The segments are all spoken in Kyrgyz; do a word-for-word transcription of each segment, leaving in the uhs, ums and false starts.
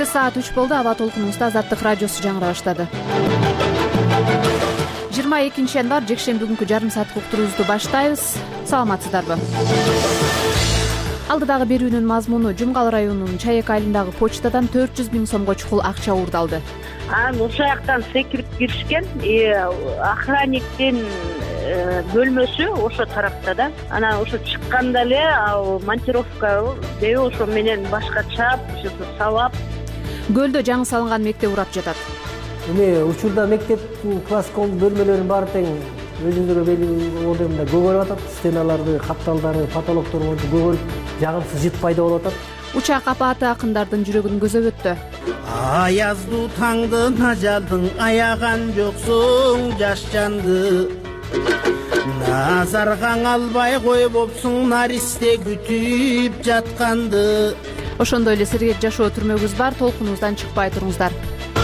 Кечте саат үч болду. Аба толкунубузда Азаттык радиосу жаңыра баштады. жыйырма экинчи январь жекшемби күнкү жарым сааттык уктуруубузду баштайбыз. Саламатсыздарбы? Алдыдагы берүүнүн мазмуну: Жумгал районунун Чаек айылындагы почтадан төрт жүз миң сомго чукул акча уурдалды. Анан ошол жактан секирип киришкен. Охранниктин бөлмөсү ошо тарапта да. Анан ошо чыкканда эле монтировка деби ошо менен башка чаап, ошо сабап. Көлдө жаңы салынган мектеп урап жатат. Эми учурда мектептин класском бөлмөлөрүнүн баары тең өзүңүзгө белгилүү ордунда көгөрүп атат. Стеналарды, капталдары, потолоктор көгөрүп, жагымсыз жыт пайда болуп атат. Учак апаты акындардын жүрөгүн көзөп өттү. Аяздуу таңдын ажалдың аяган жоксуң жаш жанды. Назаргаң албай кой болсуң наристе күтүп жатканды. Ошондой эле сергек жашоо түрмөгүбүз бар. Толкунубуздан чыкпай туруңуздар.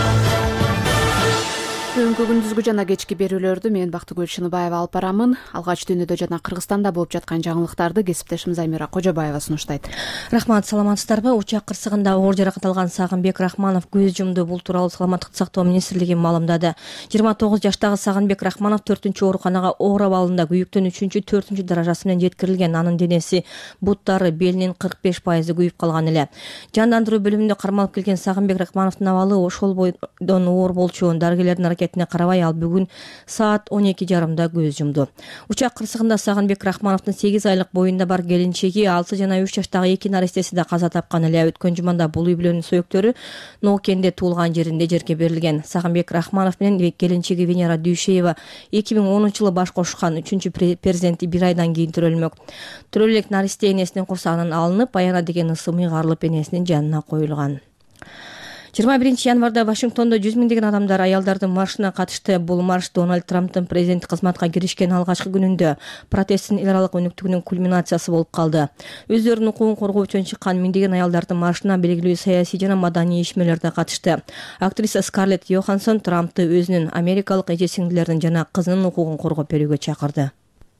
Бүгүнкү күндүзгү жана кечки берүүлөрдү мен Бактыгүл Шыныбаева алып барамын. Алгач дүйнөдө жана Кыргызстанда болуп жаткан жаңылыктарды кесиптешим Замира Кожобаева сунуштайт. Рахмат, саламатсыздарбы? Учак кырсыгында оор жаракат алган Сагынбек Рахманов көз жумду. Бул тууралуу Саламаттыкты сактоо министрлиги маалымдады. жыйырма тогуз жаштагы Сагынбек Рахманов төртүнчү ооруканага оор абалында күйүктүн үчүнчү төртүнчү даражасы менен жеткирилген. Анын денеси, буттары, белинин кырк беш пайызы күйүп калган эле. Жандандыруу бөлүмүндө кармалып келген Сагынбек Рахмановдун абалы ошол бойдон оор болчу. Дарыгерлердин аракетине карабай ал бүгүн саат он эки жарымда көз жумду. Учак кырсыгында Сагынбек Рахмановдун сегиз айлык боюнда бар келинчеги, алты жана үч жаштагы эки наристеси да каза тапкан эле. Өткөн жуманда бул үй бүлөнүн сөйөктөрү Ноокенде туулган жеринде жерге берилген. Сагынбек Рахманов менен келинчеги Венера Дүйшеева эки миң онунчу жылы баш кошушкан. Үчүнчү перзенти бир айдан кийин төрөлмөк. Төрөлөк наристе энесинин курсагынан алынып, аяна деген ысым ыйгарылып энесинин жанына коюлган. жыйырма биринчи январда Вашингтондо жүз миңдеген адамдар аялдардын маршына катышты. Бул марш Дональд Трамптын президенттик кызматка киришкен алгачкы күнүндө протесттин эл аралык өнүктүгүнүн кульминациясы болуп калды. Өздөрүнүн укугун коргоо үчүн чыккан миңдеген аялдардын маршына белгилүү саясий жана маданий ишмерлер да катышты. Актриса Скарлетт Йоханссон Трампты өзүнүн америкалык эже сиңдилеринин жана кызынын укугун коргоп берүүгө чакырды.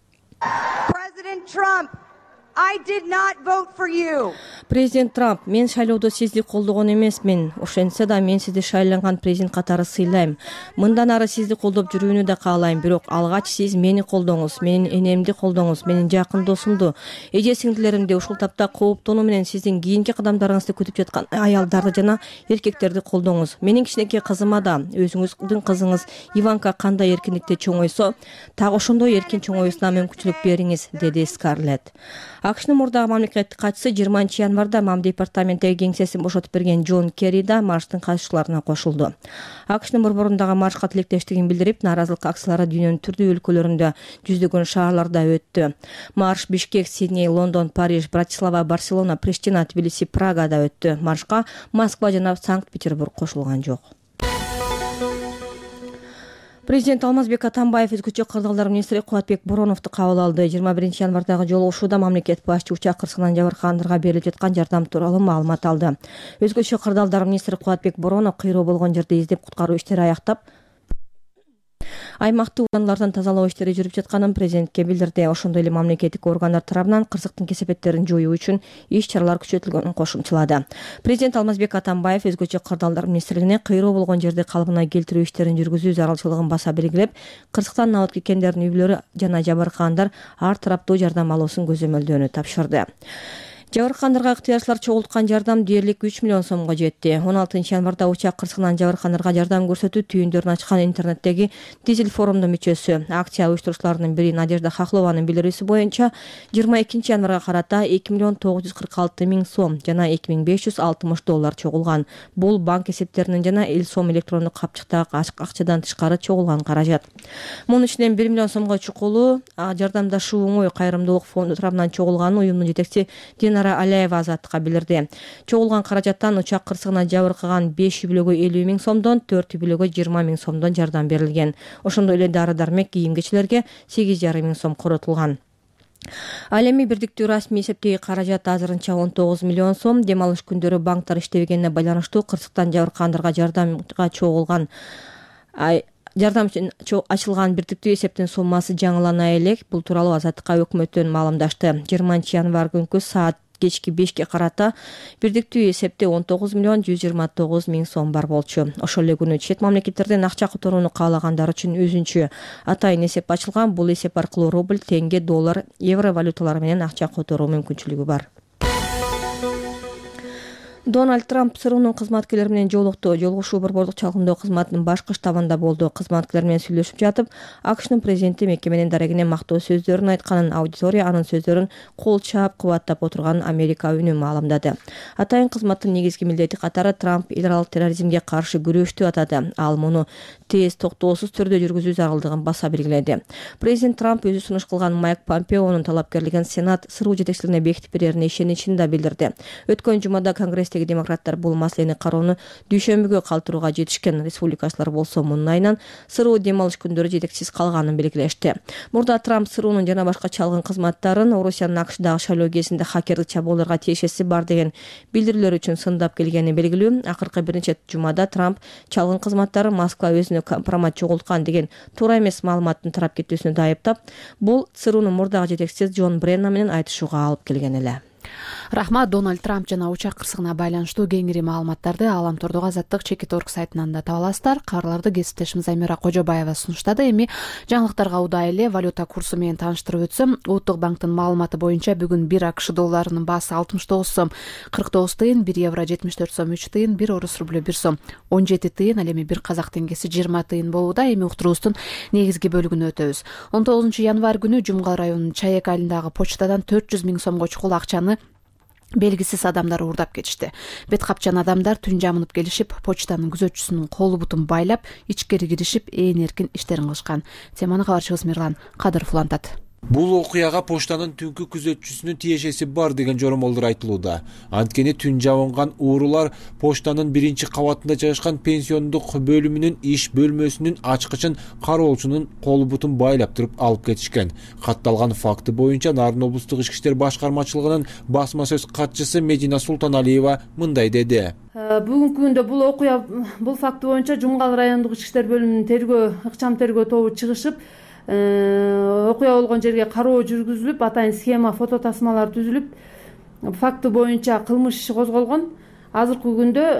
President Trump, I did not vote for you. Президент Трамп, мен шайлоодо сизди колдогон эмесмин. Ошентсе да мен сизди шайланган президент катары сыйлайм. Мындан ары сизди колдоп жүрүүнү да каалайм, бирок алгач сиз мени колдоңуз, менин энемди колдоңуз, менин жакын досумду, эже сиңдилеримди, ушул тапта кооптонуу менен сиздин кийинки кадамдарыңызды күтүп жаткан аялдарды жана эркектерди колдоңуз. Менин кичинекей кызыма да өзүңүздүн кызыңыз Иванка кандай эркиндикте чоңойсо, так ошондой эркин чоңоюусуна мүмкүнчүлүк бериңиз, деди Скарлетт. АКШнын мурдагы мамлекеттик катчысы жыйырманчы январда мам департаменттеги кеңсесин бошотуп берген Джон Керри да марштын катышчыларына кошулду. АКШнын борборундагы маршка тилектештигин билдирип, нааразылык акциялары дүйнөнүн түрдүү өлкөлөрүндө жүздөгөн шаарларда өттү. Марш Бишкек, Сидней, Лондон, Париж, Братислава, Барселона, Приштина, Тбилиси, Прагада өттү. Маршка Москва жана Санкт-Петербург кошулган жок. Президент Алмазбек Атамбаев өзгөчө кырдаалдар министри Кубатбек Бороновду кабыл алды. жыйырма биринчи январдагы жолугушууда мамлекет башчы учак кырсыгынан жабыркагандарға берилип жаткан жардам тууралуу маалымат алды. Өзгөчө кырдаалдар министри Кубатбек Боронов кыйроо болгон жерде издеп куткаруу иштери аяктап, аймакты уланлардан тазалоо иштери жүрүп жатканын президентке билдирди. Ошондой эле мамлекеттик органдар тарабынан кырсыктын кесепеттерин жоюу үчүн иш-чаралар күчөтүлгөнүн кошумчалады. Президент Алмазбек Атамбаев өзгөчө кырдаалдар министрлигине кыйроо болгон жерди калыбына келтирүү иштерин жүргүзүү зарылчылыгын баса белгилеп, кырсыктан абал кеткендердин үй бүлөлөрү жана жабыркагандар ар тараптуу жардам алуусун көзөмөлдөөнү тапшырды. Жабыркагандарга ыктыярчылар чогулткан жардам дээрлик үч миллион сомго жетти. он алтынчы январда учак кырсыгынан жабыркагандарга жардам көрсөтүү түйүндөрүн ачкан интернеттеги Дизель форумдун мүчөсү, акция уюштуруучуларынын бири Надежда Хохлованын билдирүүсү боюнча жыйырма экинчи январга карата эки миллион тогуз жүз кырк алты миң сом жана эки миң беш жүз алтымыш доллар чогулган. Бул банк эсептеринен жана эл сом электрондук капчыктагы акчадан тышкары чогулган каражат. Мунун ичинен бир миллион сомго чукулуу жардамдашуу оңой кайрымдуулук фонду тарабынан чогулганын уюмдун жетекчиси Динара Аляева Азаттыкка билдирди. Чогулган каражаттан учак кырсыгына жабыркаган беш үй бүлөгө элүү миң сомдон, төрт үй бүлөгө жыйырма миң сомдон жардам берилген. Ошондой эле дары-дармек, кийим-кечилерге сегиз жарым миң сом коротулган. Ал эми бирдиктүү расмий эсептеги каражат азырынча он тогуз миллион сом. Дем алыш күндөрү банктар иштебегенине байланыштуу кырсыктан жабыркагандарга жардамга чогулган жардам үчүн ачылган бирдиктүү эсептин суммасы жаңылана элек. Бул тууралуу Азаттыкка өкмөттөн маалымдашты. жыйырманчы январ күнкү саат кечки бешке карата бирдиктүү эсепте он тогуз миллион жүз жыйырма тогуз миң сом бар болчу. Ошол эле күнү чет мамлекеттерден акча которууну каалагандар үчүн өзүнчө атайын эсеп ачылган. Бул эсеп аркылуу рубль, тенге, доллар, евро валюталары менен акча которуу мүмкүнчүлүгү бар. Дональд Трамп СРУнун кызматкерлери менен жолукту. Жолугушуу борбордук чалгындоо кызматынын башкы штабында болду. Кызматкерлер менен сүйлөшүп жатып, АКШнын президенти мекеменин дарегине мактоо сөздөрүн айтканын, аудитория анын сөздөрүн кол чаап кубаттап отурганын Америка үнү маалымдады. Атайын кызматтын негизги милдети катары Трамп эл аралык терроризмге каршы күрөштү атады. Ал муну тез, токтоосуз түрдө жүргүзүү зарылдыгын баса белгиледи. Президент Трамп өзү сунуш кылган Майк Помпеонун талапкерлигин Сенат СРУ жетекчилигине бекитип берерине ишеничин да билдирди. Өткөн жумада Конгресстеги демократтар бул маселени кароону дүйшөмбүгө калтырууга жетишкен. Республикачылар болсо мунун айынан СРУ дем алыш күндөрү жетексиз калганын белгилешти. Мурда Трамп СРУнун жана башка чалгын кызматтарын Орусиянын АКШдагы шайлоо кезинде хакердик чабуулдарга тиешеси бар деген билдирүүлөр үчүн сындап келгени белгилүү. Акыркы бир нече жумада Трамп чалгын кызматтары Москва өзүнө компромат чогулткан деген туура эмес маалыматтын тарап кетүүсүнө да айыптап, бул СРУнун мурдагы жетекчиси Джон Бреннан менен айтышууга алып келген эле. Рахмат. Дональд Трамп жана учак кырсыгына байланыштуу кеңири маалыматтарды Аламтордук Азаттык чекит орг сайтынан да таба аласыздар. Кабарларды кесиптешimiz Аймира Кожобаева сунуштады. Эми жаңылыктарга удай эле валюта курсу менен тааныштырып өтсөм, Улуттук банктын маалыматы боюнча бүгүн бир АКШ долларынын баасы алтымыш тогуз сом кырк тогуз тыйын, бир евро жетимиш төрт сом үч тыйын, бир орус рублю бир сом он жети тыйын, ал эми бир казак теңгеси жыйырма тыйын болууда. Эми уктуруубуздун негизги бөлүгүнө өтөбүз. он тогузунчу январь күнү Жумгал районунун Чаек айылындагы почтадан төрт жүз миң сомго чукул акчаны белгисиз адамдар уурдап кетишти. Бет капчан адамдар түн жамынып келишип, почтанын күзөтчүсүнүн колу бутун байлап, ичкери киришип, ээн эркин иштерин кылышкан. Теманы кабарчыбыз Мирлан Кадыров улантат. Бул окуяга поштанын түнкү күзөтчүсүнүн тиешеси бар деген жоромолдор айтылууда. Анткени түн жабынган уурулар поштанын биринчи кабатында жайгашкан пенсиондук бөлүмүнүн иш бөлмөсүнүн ачкычын кароолчунун колу бутун байлап туруп алып кетишкен. Катталган факты боюнча Нарын облустук ички иштер башкармачылыгынын басма сөз катчысы Медина Султаналиева мындай деди. Бүгүнкү күндө бул окуя бул факты боюнча Жумгал райондук ички иштер бөлүмүнүн тергөө ыкчам тергөө тобу чыгышып, окуя болгон жерге кароо жүргүзүлүп, атайын схема, фото тасмалар түзүлүп, факты боюнча кылмыш иши козголгон. Азыркы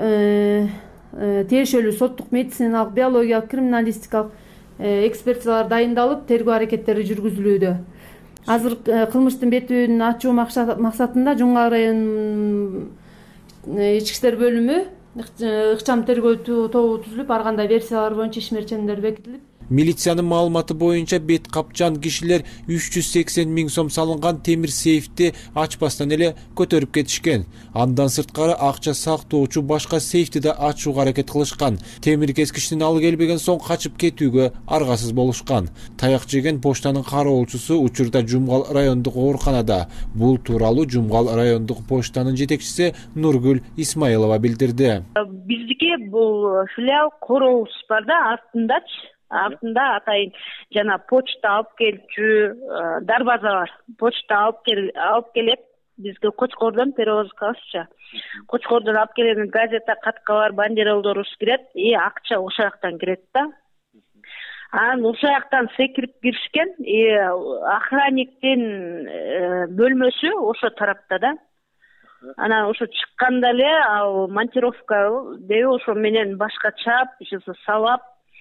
күндө тиешелүү соттук медициналык, биологиялык, криминалистикалык экспертизалар дайындалып, тергөө аракеттери жүргүзүлүүдө. Азыр кылмыштын бетүүн ачуу максатында Жумгал районунун ички иштер бөлүмү ыкчам тергөө тобу түзүлүп, ар кандай версиялар боюнча иш мерчендер бекитилип, милициянын маалыматы боюнча бет капчан кишилер үч жүз сексен миң сом салынган темир сейфти ачпастан эле көтөрүп кетишкен. Андан сырткары акча сактоочу башка сейфти да ачууга аракет кылышкан. Темир кескичтин алы келбеген соң качып кетүүгө аргасыз болушкан. Таяк жеген поштанын кароолчусу учурда Жумгал райондук ооруканада. Бул тууралуу Жумгал райондук поштанын жетекчиси Нургүл Исмаилова билдирди. Биздики бул филиал корообуз бар да, артындачы. Артында атайын жана почта алып келчү дарбаза бар. Почта алып кел алып келет бизге Кочкордон перевозкасыча. Кочкордон алып келген газета, каткалар, бандеролдорубуз кирет, и акча ошол жактан кирет да. Анан ошол жактан секирип киришкен, и охранниктин бөлмөсү ошо тарапта да. Анан ошо чыкканда эле ал монтировка деби ошо менен башка чаап, иши салап,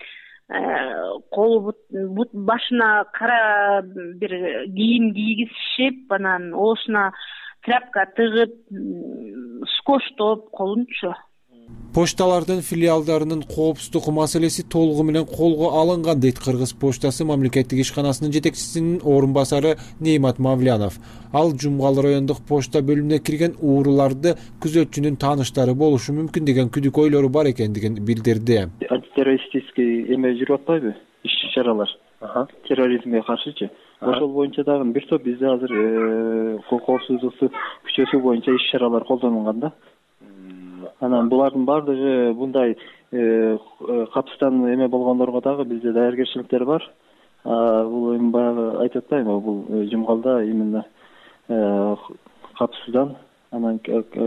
колу бут башына кара бир кийим кийгизишип, анан оосуна тряпка тыгып, скоштоп колунчу. Пошталардын филиалдарынын коопсуздук маселеси толугу менен колго алынган дейт Кыргыз поштасы мамлекеттик ишканасынын жетекчисинин орун басары Неймат Мавлянов. Ал Жумгал райондук почта бөлүмүнө кирген ууруларды күзөтчүнүн тааныштары болушу мүмкүн деген күдүкөйлөрү бар экендигин билдирди. Антитеррористический эме жүрүп атпайбы? Иш-чаралар. Терроризмге каршычы. Ошол боюнча дагы бир топ бизде азыр коопсуздукту күчөтүү боюнча иш-чаралар колдонулган да. Анан булардын баардыгы мындай капыстан эме болгондорго дагы бизде даяркерчиликтер бар. Бул эми баягы айтып атпаймынбы, бул Жумгалда именно капсыздан анан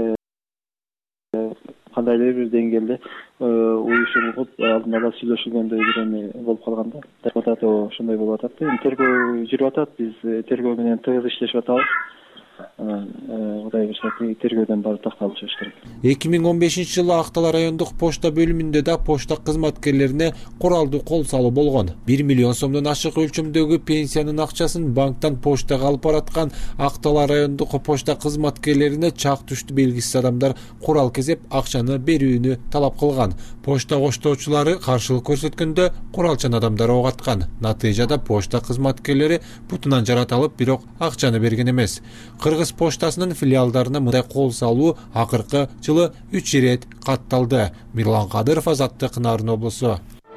кандайдыр бир деңгээлде уюшулуп алдын ала сүйлөшүлгөндөй бир эме болуп калган да. Депутат ошондой болуп атат. Эми тергөө жүрүп атат, биз тергөө менен тыгыз иштешип атабыз. анан Кудай буюрса тергөөдөн барып такталып чыгыш керек. эки миң он бешинчи жылы Актала райондук почта бөлүмүндө да почта кызматкерлерине куралдуу кол салуу болгон. бир миллион сомдон ашык өлчөмдөгү пенсиянын акчасын банктан почтага алып бараткан Актала райондук почта кызматкерлерине чак түштү белгисиз адамдар курал кезеп акчаны берүүнү талап кылган. Почта коштоочулары каршылык көрсөткөндө куралчан адамдар ок аткан. Натыйжада почта кызматкерлери бутунан жараталып, бирок акчаны берген эмес. Кыргыз поштасынын филиалдарына мындай кол салуу акыркы жылы үч ирет катталды. Мирлан Кадыров, Азаттык, Нарын облусу.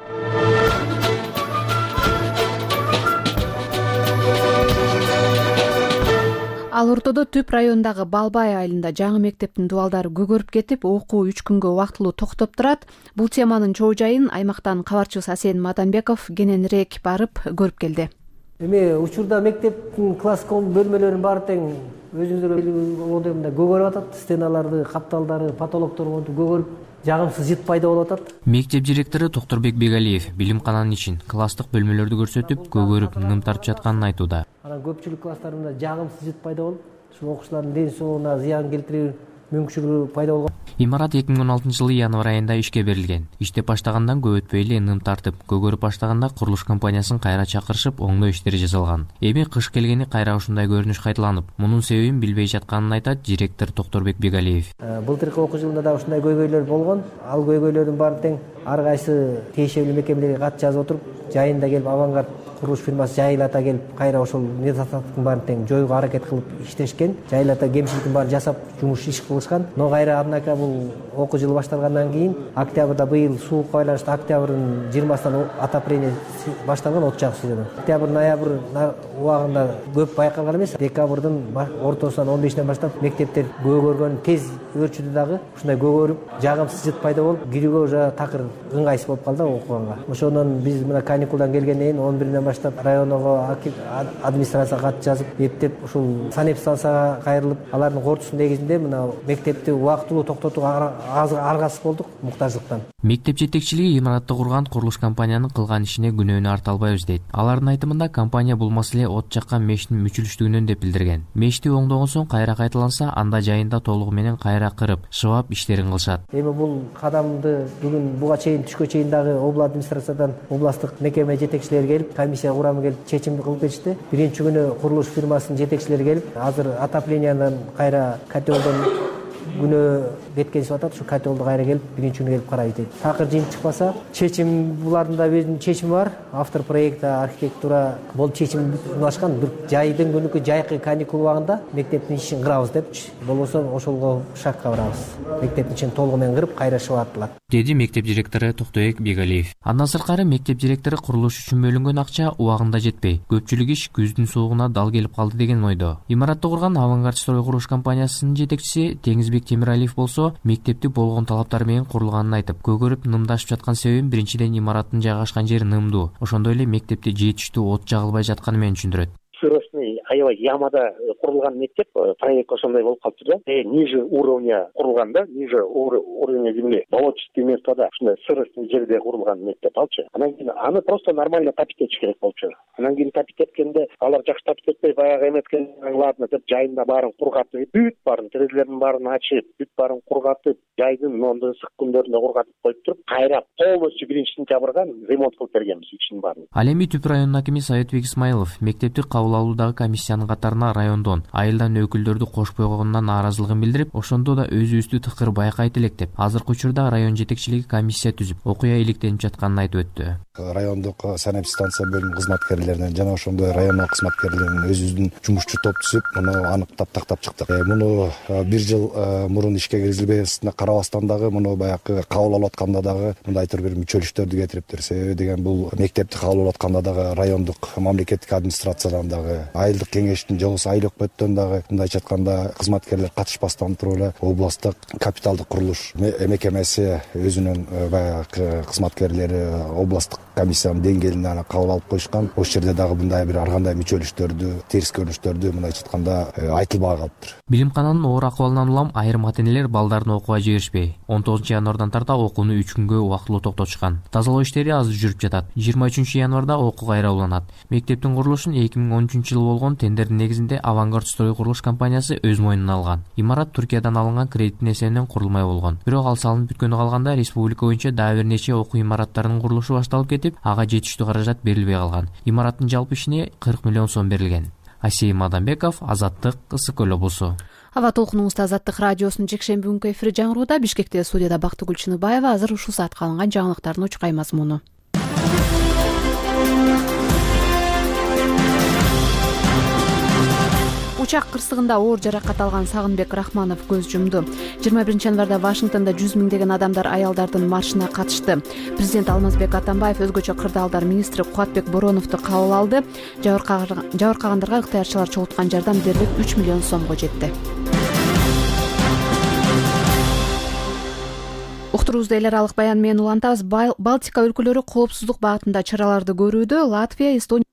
Ал ортодо Түп районундагы Балбай айылында жаңы мектептин дубалдары көгөрүп кетип, окуу үч күнгө убактылуу токтоп турат. Бул теманын чоо жайын аймактан кабарчыбыз Асен Матанбеков кененирээк барып көрүп келди. Эми учурда мектептин класском бөлмөлөрүнүн баары тең өзүңүздөр билгендей мындай көгөрүп атат. Стеналарды, капталдары, потолоктору монтип көгөрүп, жагымсыз жыт пайда болуп атат. Мектеп директору Токторбек Бегалиев билимкананын ишин класстык бөлмөлөрдү көрсөтүп, көгөрүп, ным тартып жатканын айтууда. Анан көпчүлүк класстарында жагымсыз жыт пайда болуп, ушу окуучулардын ден соолугуна зыян келтирүү мүмкүнчүлүгү пайда болгон. Имарат эки миң он алтынчы жылы январь айында ишке берилген. Иштеп баштагандан көп өтпөй эле ным тартып, көгөрүп баштаганда курулуш компаниясын кайра чакырышып, оңдоо иштери жасалган. Эми кыш келгени кайра ушундай көрүнүш кайталанып, мунун себебин билбей жатканын айтат директор Токторбек Бегалиев. Былтыркы окуу жылында да ушундай көйгөйлөр болгон. Ал көйгөйлөрдүн баары тең ар кайсы тиешелүү мекемелерге кат жазып отуруп, жайында келип авангард курулуш фирмасы жайылата келип, кайра ошол недостатктын баарын тең жоюуга аракет кылып иштешкен. Жайылата кемчиликтин баарын жасап, жумуш иш кылышкан. Но кайра однако бул окуу жылы башталгандан кийин октябрда быйыл суукка байланыштуу октябрдын жыйырмасынан отопление башталган, от жагуу сезону. Октябрь, ноябрь убагында көп байкалган эмес. Декабрдын ортосунан он бешинен баштап мектептер көгөргөн, тез өрчүдү дагы. Ушундай көгөрүп, жагымсыз жыт пайда болуп, кирүүгө уже такыр ыңгайсыз болуп калды окуганга. Ошондон биз мына каникулдан келгенден кийин он биринен баштап райондогу администрацияга кат жазып, эптеп ушул санэпидстанцияга кайрылып, алардын кортусун негизинде мына мектепти убактылуу токтотууга аргасыз болдук муктаждыктан. Мектеп жетекчилиги имаратты курган курулуш компаниянын кылган ишине күнөөнү арта албайбыз дейт. Алардын айтымында компания бул маселе от жаккан мештин мүчүлүштүгүнөн деп билдирген. Мешти оңдогон соң кайра кайталанса, анда жайында толугу менен кайра кырып, шыбап иштерин кылышат. Эми бул кадамды бүгүн буга чейин түшкө чейин дагы обла администрациядан областтык мекеме жетекчилери келип, комиссия курамы келип чечим кылып кетишти. Биринчи күнү курулуш фирмасынын жетекчилери келип, азыр отоплениядан кайра котелдон күнөө беткенсип атат. Ушу котелду кайра келип, биринчи күнү келип карайт дейт. Такыр жыйынтык чыкпаса, чечим булардын да өзүнүн чечими бар. Автор проекта, архитектура бул чечим уlaşкан. Бир жайдын күнүкү жайкы каникул убагында мектептин ишин кырабыз деп, болбосо ошолго шакка барабыз. Мектептин ишин толугу менен кырып, кайра шыбаттылар, деди мектеп директору Токтобек Бегалиев. Андан сырткары мектеп директору курулуш үчүн бөлүнгөн акча убагында жетпей, көпчүлүк иш күздүн суугуна дал келип калды деген ойдо. Имаратты курган Авангард строй курулуш компаниясынын жетекчиси Теңизбек Темиралиев болсо, мектепти болгон талаптар менен курулганын айтып, көгөрүп нымдашып жаткан себебин биринчиден имараттын жайгашкан жери нымдуу, ошондой эле мектепте жетиштүү от жагылбай жатканы менен түшүндүрөт. Сыросный аябай ямада курулган мектеп, проект ошондой болуп калыптыр да. Ниже уровня курулган да, ниже уровня земли, болотчатый местода, ушундай сыросный жерде курулган мектеп алчы. Анан кийин аны просто нормально тапить этиш керек болчу. Анан кийин тапить эткенде алар жакшы тапить этпей, баягы эметкен, ладно деп жайында баарын кургатып, бүт баарын терезелердин баарын ачып, бүт баарын кургатып, жайдын мондой ысык күндөрүндө кургатып коюп туруп, кайра полностью биринчи сентябрга ремонт кылып бергенбиз ишин баарын. Ал эми Түп районунун акими Советбек Исмаилов мектепти кабыл алуудагы комиссиянын катарына райондон, айылдан өкүлдөрдү кошпой койгонунан нааразылыгын билдирип, ошондо да өзүбүздү тыкыр байкайт элек деп, азыркы учурда район жетекчилиги комиссия түзүп, окуя иликтенип жатканын айтып өттү. Райондук санэпидстанция бөлүм кызматкерлеринен жана ошондой райондук кызматкерлеринен өзүбүздүн жумушчу топ түзүп, муну аныктап тактап чыктык. Муну бир жыл мурун ишке киргизилбесине карабастан дагы, муну баягы кабыл алып атканда дагы мындайтыр бир мүчөлүштөрдү кетириптир. Себеби деген бул мектепти кабыл алып атканда дагы райондук мамлекеттик администрациядан дагы, айылдык кеңештин жобосу айыл өкмөттөн дагы, мындайча айтканда кызматкерлер катышпастан туруп эле областтык капиталдык курулуш мекемеси өзүнүн баягы кызматкерлери, областтык комиссиянын деңгээлинде аны кабыл алып коюшкан. Ошол жерде дагы мындай бир ар кандай мүчөлүштөрдү, терс көрүнүштөрдү мындайча айтканда айтылбай калыптыр. Билимкананын оор акыбалынан улам айрым ата-энелер балдарын окууга жиберишпей, он тогузунчу январдан тарта окууну үч күнгө убактылуу токтотушкан. Тазалоо иштери азыр жүрүп жатат. жыйырма үчүнчү январда окуу кайра уланат. Мектептин курулушун эки миң он үчүнчү жылы болгон тендердин негизинде Авангард строй курулуш компаниясы өз мойнуна алган. Имарат Туркиядан алынган кредиттин эсебинен курулмай болгон. Бирок ал салынып бүткөнү калганда республика боюнча дагы бир нече окуу имараттарынын курулушу башталып кетип, ага жетиштүү каражат берилбей калган. Имараттын жалпы ишине кырк миллион сом берилген. Асей Мадамбеков, Азаттык, Ысык Көл облусу. Аба толкунуңузда Азаттык радиосунун жекшемби күнкү эфири жаңырууда. Бишкекте студияда Бактыгүл Чыныбаева. Азыр ушул саатка алынган жаңылыктардын учкай мазмуну. Учак кырсыгында оор жаракат алган Сагынбек Рахманов көз жумду. жыйырма биринчи январда Вашингтондо жүз миңдеген адамдар аялдардын маршына катышты. Президент Алмазбек Атамбаев өзгөчө кырдаалдар министри Кубатбек Бороновду кабыл алды. Жабыркагандарга ыктыярчылар чогулткан жардам берилип үч миллион сомго жетти. Уктуруубузду эл аралык баян менен улантабыз. Балтика өлкөлөрү коопсуздук баатында чараларды көрүүдө. Латвия, Эстония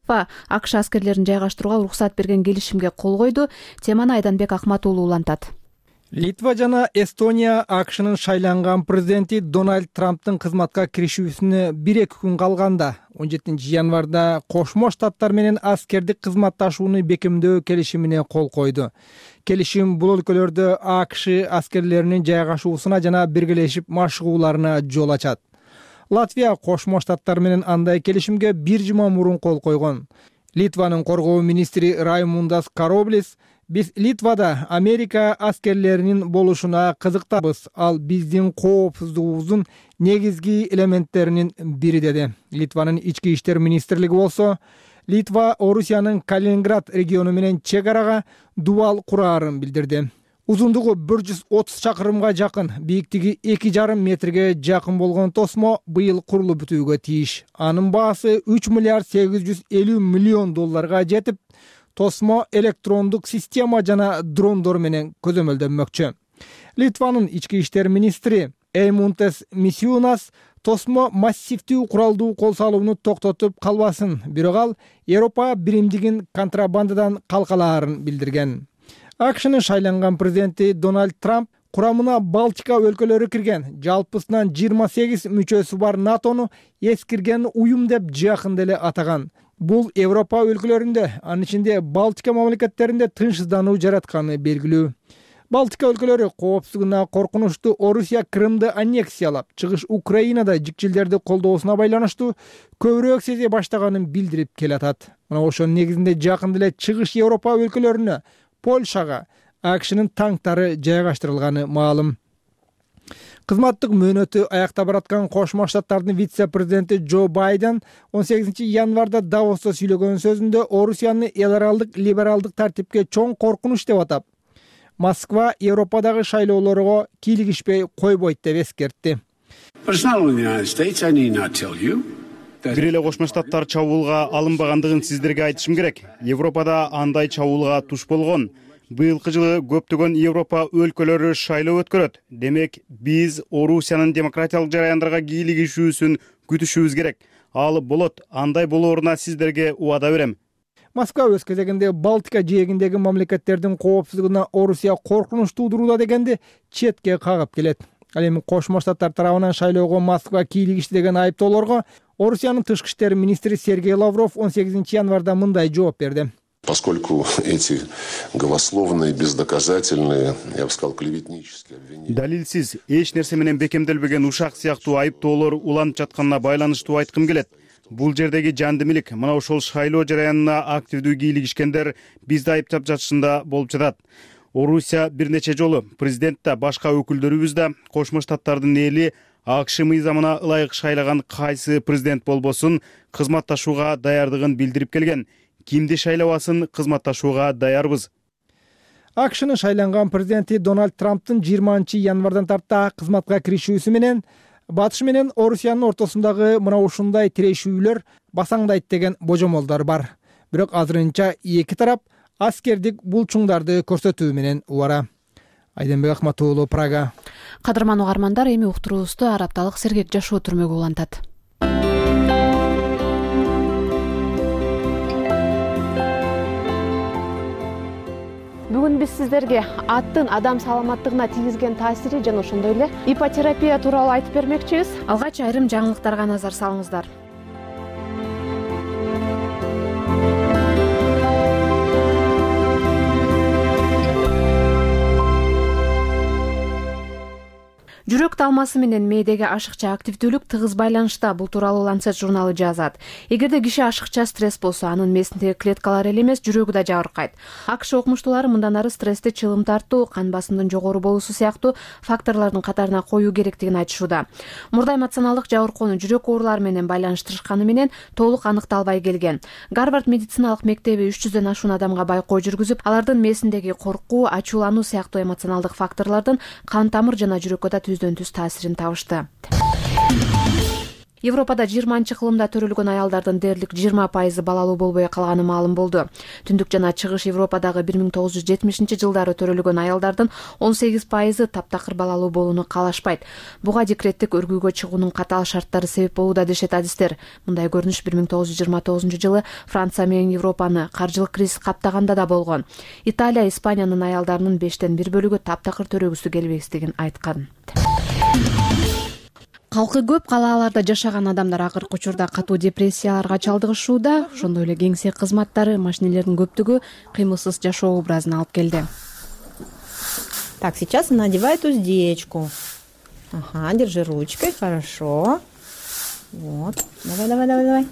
АКШ аскерлерин жайгаштырууга уруксат берген келишимге кол койду. Теманы Айданбек Акмат уулу улантат. Литва жана Эстония АКШнын шайланган президенти Дональд Трамптын кызматка киришүүсүнө бир эки күн калганда он жетинчи январда Кошмо Штаттар менен аскердик кызматташууну бекемдөө келишимине кол койду. Келишим бул өлкөлөрдө АКШ аскерлеринин жайгашуусуна жана биргелешип машыгууларына жол ачат. Латвия Кошмо Штаттар менен андай келишимге бир жума мурун кол койгон. Литванын коргоо министри Раймундас Кароблис: "Биз Литвада Америка аскерлеринин болушуна кызыктабыз. Ал биздин коопсуздугубуздун негизги элементтеринин бири", деди. Литванын ички иштер министрлиги болсо, Литва Орусиянын Калининград региону менен чек арага дубал кураарын билдирди. Узундугу бир жүз отуз чакырымга жакын, бийиктиги эки жарым метрге жакын болгон тосмо быйыл курулуп бүтүүгө тийиш. Анын баасы үч миллиард сегиз жүз элүү миллион долларга жетип, тосмо электрондук система жана дрондор менен көзөмөлдөнмөкчү. Литванын ички иштер министри Эймунтес Мисюнас тосмо массивдүү куралдуу кол салууну токтотуп калбасын, бирок ал Европа биримдигин контрабандадан калкалаарын билдирген. АКШнын шайланган президенти Дональд Трамп курамына Балтика өлкөлөрү кирген, жалпысынан жыйырма сегиз мүчөсү бар НАТОну эскирген уюм деп жакында эле атаган. Бул Европа өлкөлөрүндө, анын ичинде Балтика мамлекеттеринде тынчсыздануу жаратканы белгилүү. Балтика өлкөлөрү коопсуздугуна коркунучтуу Орусия Крымды аннексиялап, чыгыш Украинада жикчилдерди колдоосуна байланыштуу көбүрөөк сезе баштаганын билдирип келатат. Мына ошонун негизинде жакында эле чыгыш Европа өлкөлөрүнө, Польшага АКШнын танктары жайгаштырылганы маалым. Кызматтык мөөнөтү аякта бараткан Кошмо Штаттардын вице-президенти Джо Байден он сегизинчи январда Давоста сүйлөгөн сөзүндө Орусияны эл аралык либералдык тартипке чоң коркунуч деп атап, Москва Европадагы шайлоолорго кийлигишпей койбойт деп эскертти. Бир эле Кошмо Штаттар чабуулга алынбагандыгын сиздерге айтышым керек. Европада андай чабуулга туш болгон. Быйылкы жылы көптөгөн Европа өлкөлөрү шайлоо өткөрөт. Демек, биз Орусиянын демократиялык жараяндарга кийлигишүүсүн күтүшүбүз керек. Ал болот, андай болооруна сиздерге убада берем. Москва өз кезегинде Балтика жээгиндеги мамлекеттердин коопсуздугуна Орусия коркунуч туудурууда дегенди четке кагып келет. Ал эми Кошмо Штаттар тарабынан шайлоого Москва кийлигишти деген айыптоолорго Орусиянын тышкы иштер министри Сергей Лавров он сегизинчи январда мындай жооп берди. Поскольку эти голословные, бездоказательные, я бы сказал, клеветнические обвинения. Далилсиз, эч нерсе менен бекемделбеген ушак сыяктуу айыптоолор уланып жатканына байланыштуу айткым келет. Бул жердеги жандымилик, мына ошол шайлоо жараянына активдүү кийлигишкендер бизди айыптап жатышында болуп жатат. Орусия бир нече жолу президент да башка өкүлдөрүбүз да Кошмо Штаттардын эли АКШ мыйзамына ылайык шайлаган кайсы президент болбосун кызматташууга даярдыгын билдирип келген. Кимди шайлабасын кызматташууга даярбыз. АКШнын шайланган президенти Дональд Трамптын жыйырманчы январдан тарта кызматка киришүүсү менен Батыш менен Орусиянын ортосундагы мына ушундай тирешүүлөр басаңдайт деген божомолдор бар. Бирок азырынча эки тарап аскердик булчуңдарды көрсөтүү менен убара. Айданбек Акмат уулу, Прага. Кадырман угармандар, эми уктуруубузду арапталык сергек жашоо түрмөгү улантат. Бүгүн биз сиздерге аттын адам саламаттыгына тийгизген таасири жана ошондой эле иппотерапия тууралуу айтып бермекчибиз. Алгач айрым жаңылыктарга назар салыңыздар. Жүрөк талмасы менен мээдеги ашыкча активдүүлүк тыгыз байланышта. Бул тууралуу Lancet журналы жазат. Эгерде киши ашыкча стресс болсо, анын мээсиндеги клеткалар эле эмес, жүрөгү да жабыркайт. АКШ окумуштуулары мындан ары стрессти чылым тартуу, кан басымдын жогору болуусу сыяктуу факторлордун катарына коюу керектигин айтышууда. Мурда эмоционалдык жабыркоону жүрөк оорулары менен байланыштырышканы менен толук аныкталбай келген. Гарвард медициналык мектеби үч жүздөн ашуун адамга байкоо жүргүзүп, алардын мээсиндеги коркуу, ачуулануу сыяктуу эмоционалдык факторлордун кан тамыр жана жүрөккө да түздөн түз таасирин табышты. Европада жыйырманчы кылымда төрөлгөн аялдардын дээрлик жыйырма пайызы балалуу болбой калганы маалым болду. Түндүк жана чыгыш Европадагы бир миң тогуз жүз жетимишинчи жылдары төрөлгөн аялдардын он сегиз пайызы таптакыр балалуу болууну каалашпайт. Буга декреттик өргүүгө чыгуунун катаал шарттары себеп болууда дешет адистер. Мындай көрүнүш бир миң тогуз жүз жыйырма тогузунчу жылы Франция менен Европаны каржылык кризис каптаганда да болгон. Италия Испаниянын аялдарынын бештен бир бөлүгү таптакыр төрөгүсү келбестигин айткан. Калкы көп калааларда жашаган адамдар акыркы учурда катуу депрессияларга чалдыгышууда. Ошондой эле кеңсе кызматтары, машинелердин көптүгү кыймылсыз жашоо образын алып келди. Так, сейчас надевает уздечку. Ага, держи ручкой, хорошо. Вот, давай, давай, давай, давай.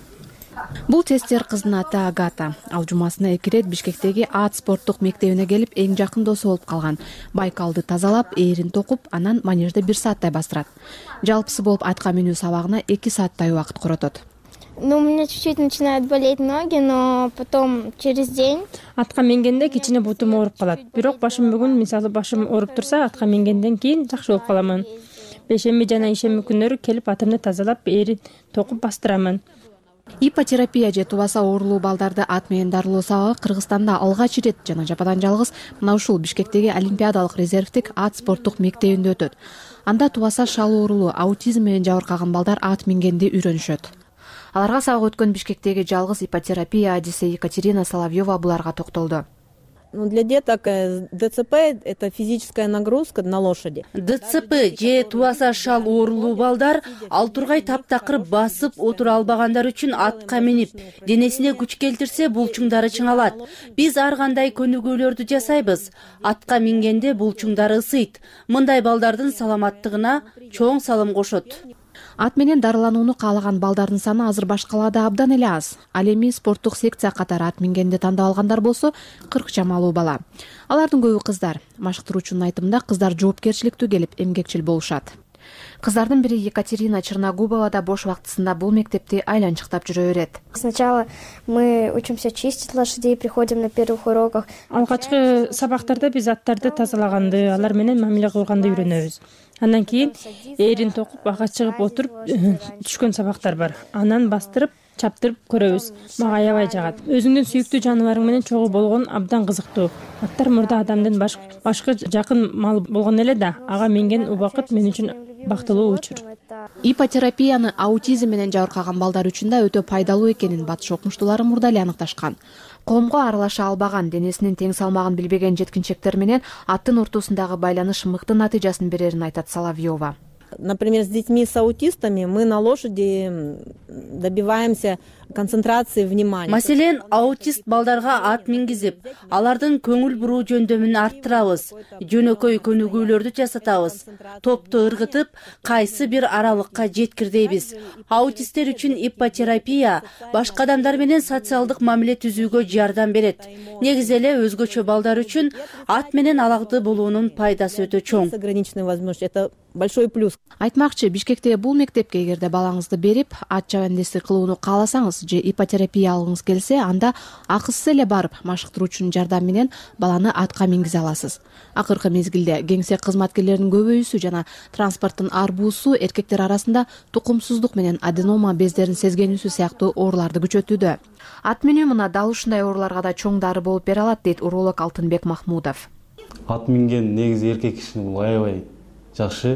Бул тестер кыздын аты Агата. Ал жумасына эки ирет Бишкектеги ат спорттук мектебине келип, эң жакын досу болуп калган. Байкалды тазалап, ээрин токуп, анан манежде бир сааттай бастырат. Жалпысы болуп атка минүү сабагына эки сааттай убакыт коротот. Ну, у меня чуть-чуть начинают болеть ноги, но потом через день. Атка мингенде кичине бутум ооруп калат. Бирок башым бүгүн, мисалы башым ооруп турса, атка мингенден кийин жакшы болуп каламын. Бешемби жана ишемби күнөрү келип атымды тазалап, ээрин токуп бастырамын. Иппотерапия же тубаса оорулуу балдарды ат менен дарылоо сабагы Кыргызстанда алгач ирет жана жападан жалгыз мына ушул Бишкектеги Олимпиадалык резервдик ат спорттук мектебинде өтөт. Анда тубаса шал оорулуу, аутизм менен жабыркаган балдар ат мингенди үйрөнүшөт. Аларга сабак өткөн Бишкектеги жалгыз иппотерапия адиси Екатерина Соловьева буларга токтолду. Ну, для деток ДЦП – это физическая нагрузка на лошади. ДЦП же тубаса шал оорулуу балдар ал тургай таптакыр басып отура албагандар үчүн атка минип, денесине күч келтирсе булчуңдары чыңалат. Биз ар кандай көнүгүүлөрдү жасайбыз. Атка мингенде булчуңдары ысыйт. Мындай балдардын саламаттыгына чоң салым кошот. Ат менен дарыланууну каалаган балдардын саны азыр баш калаада абдан эле аз. Ал эми спорттук секция катары ат мингенди тандап алгандар болсо кырк чамалуу бала. Алардын көбү кыздар. Машыктыруучунун айтымында кыздар жоопкерчиликтүү келип эмгекчил болушат. Кыздардын бири Екатерина Черногубова да бош убактысында бул мектепти айланчыктап жүрө берет. Сначала мы учимся чистить лошадей, приходим на первых уроках. Алгачкы сабактарда биз аттарды тазалаганды, алар менен мамиле кылганды үйрөнөбүз. Андан кийин ээрин токуп, ага чыгып отуруп түшкөн сабактар бар. Анан бастырып, чаптырып көрөбүз. Мага аябай жагат. Өзүңдүн сүйүктүү жаныбарың менен чогуу болгон абдан кызыктуу. Аттар мурда адамдын башкы жакын мал болгон эле да, ага минген убакыт мен үчүн бактылуу учур. Иппотерапияны аутизм менен жабыркаган балдар үчүн да өтө пайдалуу экенин батыш окумуштуулары мурда эле аныкташкан. Коомго аралаша албаган, денесинин тең салмагын билбеген жеткинчектер менен аттын ортосундагы байланыш мыкты натыйжасын берерин айтат Соловьева. Например, с детьми с аутистами мы на лошади добиваемся концентрации внимания. Маселен, аутист балдарга ат мингизип, алардын көңүл буруу жөндөмүн арттырабыз, жөнөкөй көнүгүүлөрдү жасатабыз, топту ыргытып, кайсы бир аралыкка жеткирдейбиз. Аутисттер үчүн иппотерапия башка адамдар менен социалдык мамиле түзүүгө жардам берет. Негизи эле өзгөчө балдар үчүн ат менен алагды болуунун пайдасы өтө чоң. Ограниченная возможность — это большой плюс. Айтмакчы, Бишкекте бул мектепке эгерде балаңызды берип, ат жабандеси кылууну кааласаңыз же иппотерапия алгыңыз келсе, анда акысыз эле барып, машыктыруучунун жардамы менен баланы атка мингизе аласыз. Акыркы мезгилде кеңсе кызматкерлеринин көбөйүүсү жана транспорттун арбуусу эркектер арасында тукумсуздук менен аденома бездерин сезгенүүсү сыяктуу ооруларды күчөтүүдө. Ат минүү мына дал ушундай ооруларга да чоң дары болуп бере алат, дейт уролог Алтынбек Махмудов. Ат минген негизи эркек кишини бул аябай жакшы.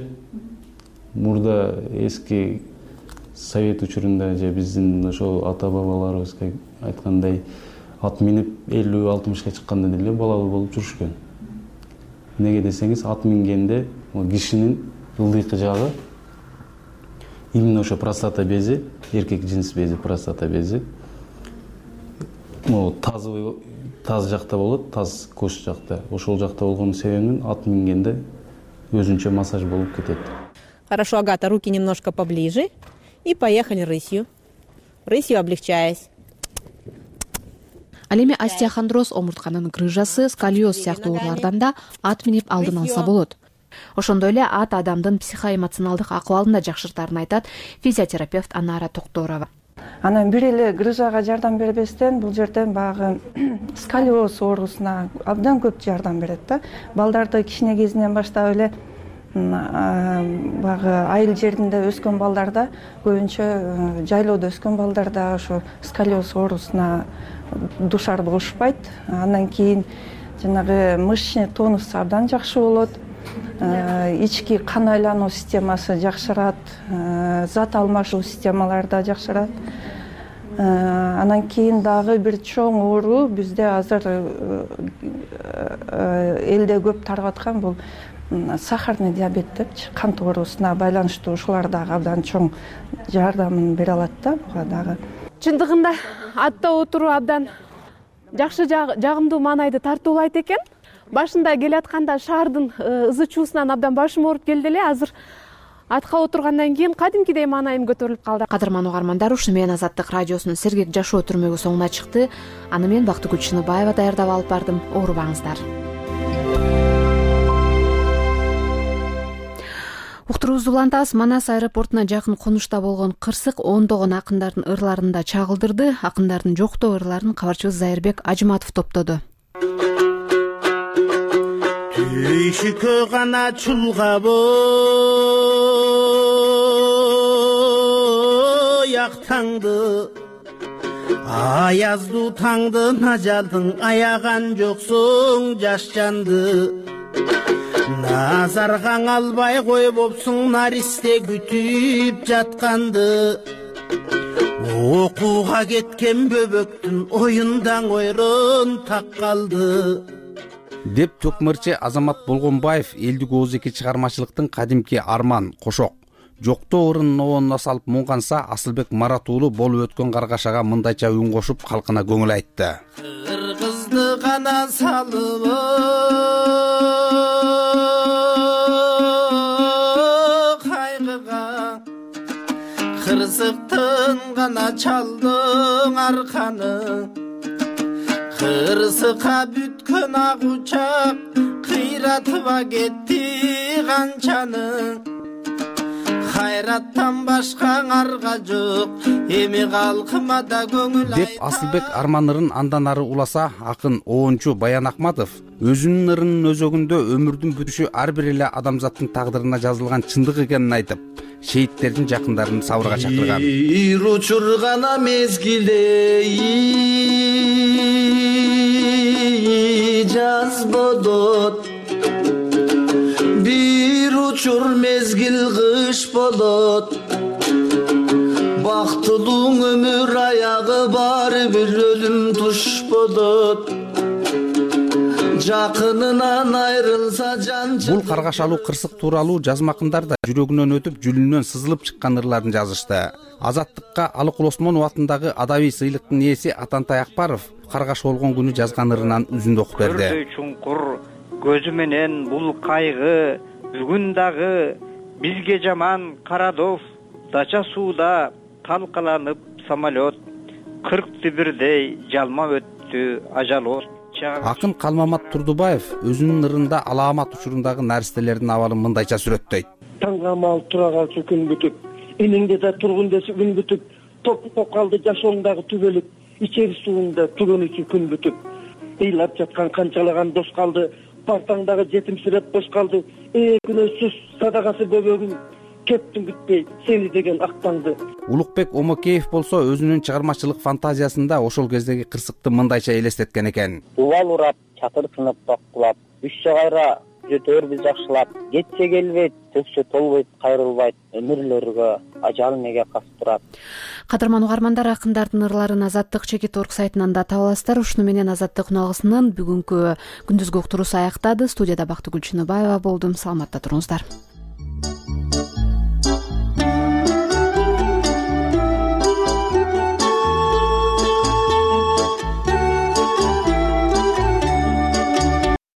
Мурда эски совет учурунда же биздин ошол ата бабаларыбыз айткандай, ат минип элүү алтымышка чыкканда деле балалуу болуп жүрүшкөн. Неге десеңиз, ат мингенде кишинин ылдыйкы жагы именно ошо простата бези, эркек жинс бези, простата бези могу тазы таз жакта болот, таз кош жакта. Ошол жакта болгон себебинен ат мингенде өзүнчө массаж болуп кетет. Хорошо, Агата, руки немножко поближе и поехали рысью. Рысью облегчаясь. Ал эми остеохондроз, омуртканын грыжасы, сколиоз сыяктуу оорулардан да ат минип алдын алса болот. Ошондой эле ат адамдын психоэмоционалдык акыбалын да жакшыртарын айтат физиотерапевт Анара Токторова. Анан бир эле грыжага жардам бербестен бул жерден баягы сколиоз оорусуна абдан көп жардам берет да. Балдарды кичине кезинен баштап эле баягы айыл жеринде өскөн балдарда, көбүнчө жайлоодо өскөн балдарда ошо сколиоз оорусуна душар болушпайт. Андан кийин жанагы мышечный тонус абдан жакшы болот. Ички кан айлануу системасы жакшырат, зат алмашуу системалары да жакшырат. Анан кийин дагы бир чоң оору бизде азыр элде көп тарап аткан бул сахарный диабет депчи, кант оорусуна байланыштуу ушулар дагы абдан чоң жардамын бере алат да буга дагы. Чындыгында атта отуруу абдан жакшы жагымдуу маанайды тартуулайт экен. Башында келатканда шаардын ызы чуусунан абдан башым ооруп келди эле. Азыр атка отургандан кийин кадимкидей маанайым көтөрүлүп калды. Кадырман угармандар, ушу менен Азаттык радиосунун сергек жашоо түрмөгү соңуна чыкты. Аны мен Бактыгүл Чыныбаева даярдап алып бардым. Оорубаңыздар. Уктуруубузду улантабыз. Манас аэропортуна жакын конушта болгон кырсык ондогон акындардын ырларында чагылдырды. Акындардын жоктоо ырларын кабарчыбыз Зайырбек Ажыматов топтоду. Түйшікі ғана чулғабы яқтаңды, аязду таңды ажалдың аяған жоқсың жаш жанды. Назарған албай қой бопсың наристе күтіп жатқанды. Оқуға кеткен бөбөктің ойындан ойрын таққалды. деп Төкмөрчү Азамат Болгонбаев элдик оозеки чыгармачылыктын кадимки арман кошок жоктоо ырын ноонуна салып муңганса Асылбек Марат уулу болуп өткөн каргашага мындайча үн кошуп калкына көңүл айтты. Кыргызды гана салып кайгыга кырсыктын гана чалдың арканы. Кырсыкка бүткөн ак учак кыйратыба кетти канчаны. Хайраттан башка арга жок, эми калкыма да көңүл деп Асылбек арман ырын андан ары уласа, акын оончу Баян Акматов өзүнүн ырынын өзөгүндө өмүрдүн бүтүшү ар бир эле адамзаттын тагдырына жазылган чындык экенин айтып, шейиттердин жакындарын сабырга чакырган. Бир учургана мезгилде жаз болот, бир учур мезгил кыш болот. Бактылуу өмүр аягы баары бир өлүм туш болот. Жакынынан айрылса жан. Бул каргашалуу кырсык тууралуу жазмакындар да жүрөгүнөн өтүп, жүлүнөн сызылып чыккан ырларын жазышты. Азаттыкка Алыкул Осмонов атындагы адабий сыйлыктын ээси Атантай Акбаров каргаш болгон күнү жазган ырынан үзүндү окуп берди. Көрдөй чуңкур көзү менен бул кайгы бүгүн дагы бизге жаман Карадов дача сууда талкаланып самолет кыркты бирдей жалма өттү ажалот. Акын Калмамат Турдубаев өзүнүн ырында Алаамат учурундагы наристелердин абалын мындайча сүрөттөйт. Таңгамал тура калчу күн бүтүп, энеңде да тургун десе күн бүтүп, топ калды жашооңдагы түбөлүк, ичер сууңда түгөнүчү күн бүтүп. Ыйлап жаткан канчалаган дос калды, партаңдагы жетимсиреп бош калды. Э күнөөсүз садагасы бөбөгүң кептин күтпөй сени деген актаңды. Улукбек Омокеев болсо өзүнүн чыгармачылык фантазиясында ошол кездеги кырсыкты мындайча элестеткен экен. Убал урап, чатыр сынып токулап, үшчө кайра жетөрбүз жакшылап, кетсе келбейт, төксө толбойт, кайрылбайт, өмүрлөргө ажал неге кастырып турат. Кадырман угармандар, акындардын ырларын Азаттык чекит орг сайтынан да таба аласыздар. Ушуну менен Азаттык уналгысынын бүгүнкү күндүзгү уктуруусу аяктады. Студияда Бактыгүл Чыныбаева болдум. Саламатта туруңуздар.